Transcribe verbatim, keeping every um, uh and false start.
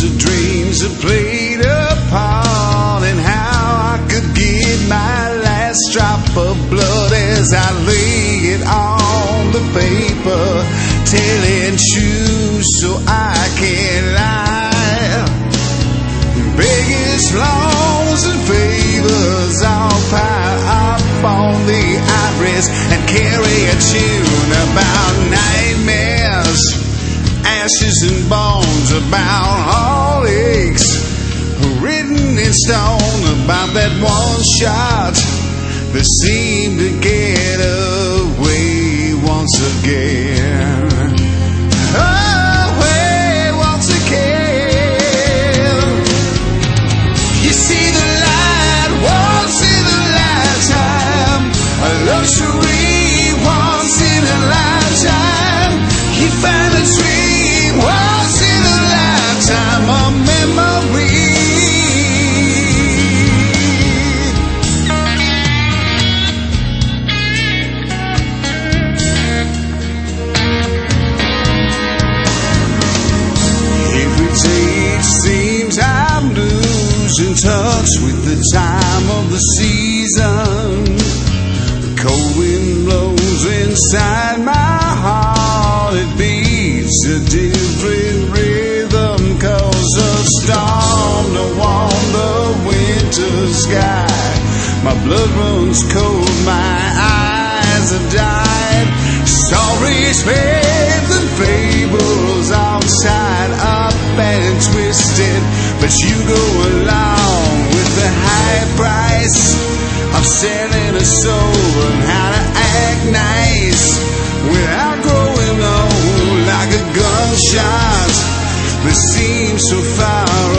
of dreams have played a part in how I could get my last drop of blood as I lay it on the paper, telling truth so I can't lie. Biggest loans and favors all pile up on the iris and carry a tune about nightmares, ashes and bones, about all aches, written in stone about that one shot that seemed to get away once again. Away once again. You see the light once in a lifetime, a luxury once in a lifetime. You find a dream once in a lifetime, a memory. In touch with the time of the season, the cold wind blows inside my heart. It beats a different rhythm, cause a storm to warm the winter sky. My blood runs cold, my eyes have died. Stories, faith and fables all tied up and twisted, but you go along with the high price of selling a soul and how to act nice without growing old, like a gunshot that seems so far